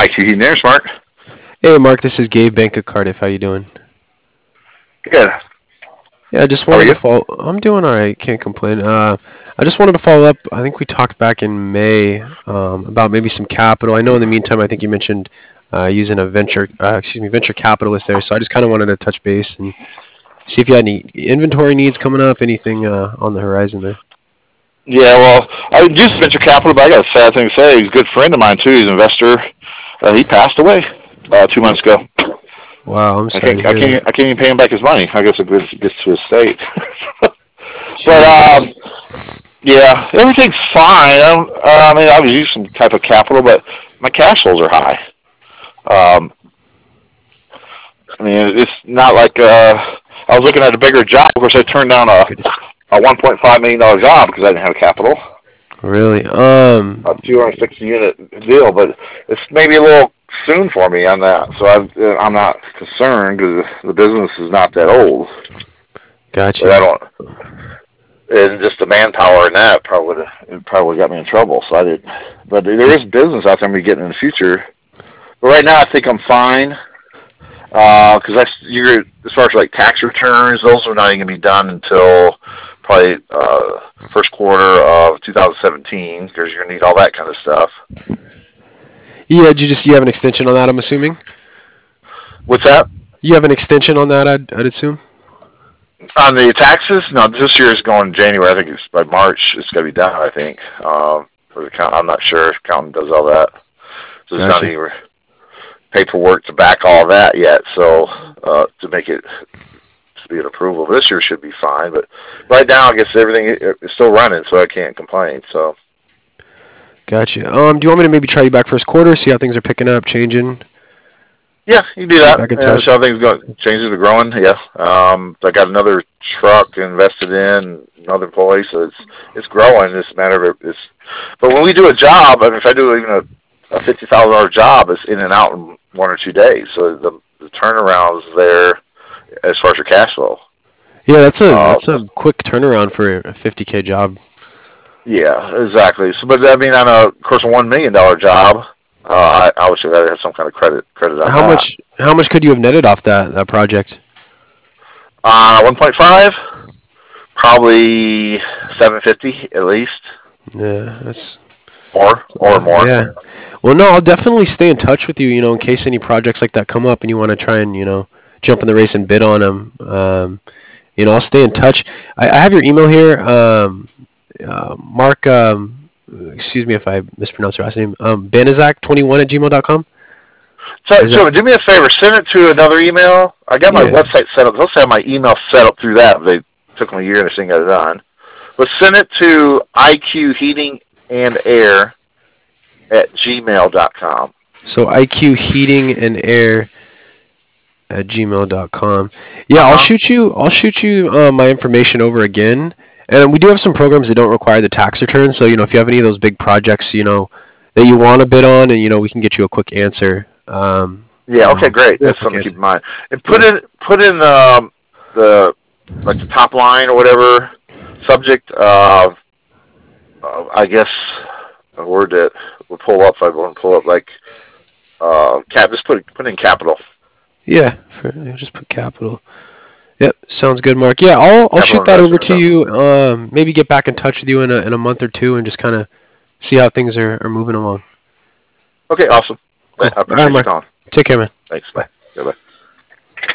IQ Heating Air, Mark. Hey, Mark, this is Gabe Bank of Cardiff. How you doing? Good. Yeah, I just How are wanted to you? follow. I'm doing all right. Can't complain. I just wanted to follow up. I think we talked back in May about maybe some capital. I know in the meantime, I think you mentioned using a venture capitalist there. So I just kind of wanted to touch base and see if you had any inventory needs coming up, anything on the horizon there. Yeah, well, I used venture capital, but I got a sad thing to say. He's a good friend of mine too. He's an investor. He passed away 2 months ago. Wow, I'm I sorry to can't, I hear can't, that. I can't even pay him back his money. I guess it gets to his estate. But Jeez. yeah, everything's fine. I mean, I was using some type of capital, but my cash flows are high. Um, I mean, it's not like I was looking at a bigger job. Of course, I turned down Goodness. a $1.5 million job because I didn't have capital. Really? A 260 unit deal, but it's maybe a little soon for me on that. So I'm not concerned because the business is not that old. But I Gotcha. don't, and just the manpower and that probably got me in trouble. So I did, but there is business out there I'm getting in the future. But right now I think I'm fine. Because you're as far as like tax returns, those are not even gonna be done until probably first quarter of 2017 because you're gonna need all that kind of stuff. Yeah, you have an extension on that? I'm assuming. What's that You have an extension on that? I'd assume. on the taxes? No, this year is going January. I think it's by March. It's gonna be done. I think for the count. I'm not sure. Accountant does all that. So it's not Gotcha. even paperwork to back all that yet. So to make it to be an approval, this year should be fine. But right now, I guess everything is still running, so I can't complain. So. Gotcha. Do you want me to maybe try you back first quarter, see how things are picking up, changing, Yeah, you do get that. back in And touch? so things go changes are growing. Yeah. I got another truck invested in, another employee, so it's growing. It's a matter of it's. But when we do a job, I mean, if I do even a $50,000 job, it's in and out in 1 or 2 days. So the turnaround is there as far as your cash flow. Yeah, that's a Uh, that's a quick turnaround for a 50K job. yeah, exactly. So, but I mean, on of course, a $1 million job, I obviously got to have some kind of credit on How that. much how much could you have netted off that project? 1.5. Probably 750 at least, Yeah, that's or more. yeah. Well, no, I'll definitely stay in touch with you. In case any projects like that come up and you want to try and jump in the race and bid on them. I'll stay in touch. I have your email here, Mark. Excuse me if I mispronounced your last name. Banizak21 at gmail.com. So, Is that? do me a favor. Send it to another email. I got my Yeah. website set up. They'll have my email set up through that. They took me a year and this thing got it done. But send it to IQ Heating and Air at gmail.com. So IQ Heating and Air at gmail.com. Yeah, Uh I'll huh. shoot you. I'll shoot you my information over again. And we do have some programs that don't require the tax return. So if you have any of those big projects, that you want to bid on, and we can get you a quick answer. Yeah. Okay. Great. Real That's quick something to keep answer. in mind. And Yeah. put in the like the top line or whatever subject. I guess a word that would pull up if I want to pull up like just put in capital. Yeah. Just put capital. Yep. Sounds good, Mark. Yeah, I'll Capital shoot that over investment or to something. you. Maybe get back in touch with you in a month or two, and just kind of see how things are moving along. Okay, awesome. I Cool. All right, appreciate you Mark. calling. Take care, man. Thanks. Bye. Bye. Bye.